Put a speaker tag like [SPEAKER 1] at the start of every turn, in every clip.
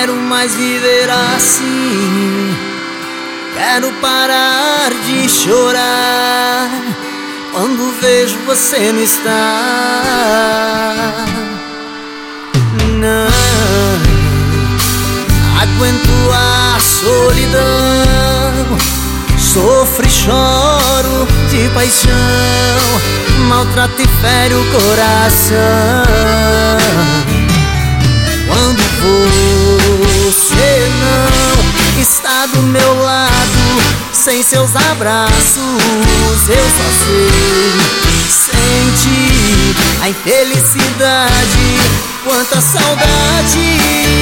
[SPEAKER 1] quero mais viver assim. Quero parar de chorar quando vejo você não estar. Não aguento a solidão, sofro e choro de paixão, maltrato e fere o coração. Quando você não está do meu lado, sem seus abraços eu só sei sentir a infelicidade, quanta saudade.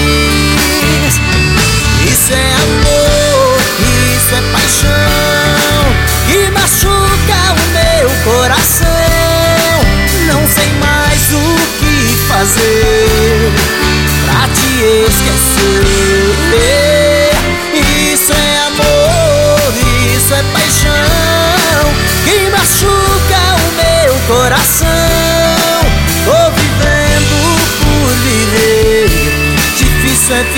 [SPEAKER 1] Isso é amor, isso é paixão, que machuca o meu coração. Não sei mais o que fazer pra te esquecer. Isso é amor, isso é paixão, que machuca o meu coração. Tô vivendo por viver, difícil é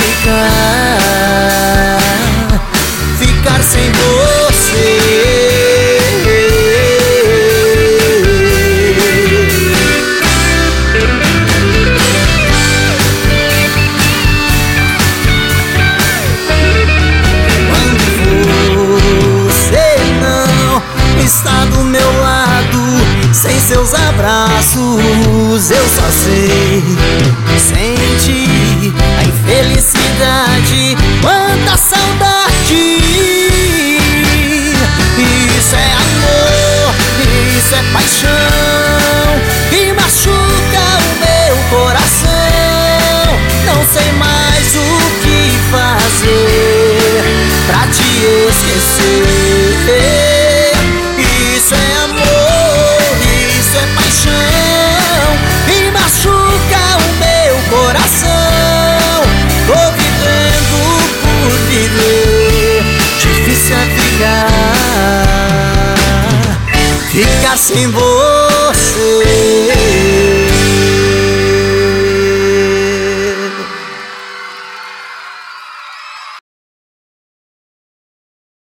[SPEAKER 1] ficar sem você. Está do meu lado, sem seus abraços eu só sei sentir a infelicidade, quanta saudade. Isso é amor, isso é paixão, que machuca o meu coração. Não sei mais o que fazer pra te esquecer. Isso é amor, isso é paixão, e machuca o meu coração. Tô vivendo por viver, difícil é ficar sem você.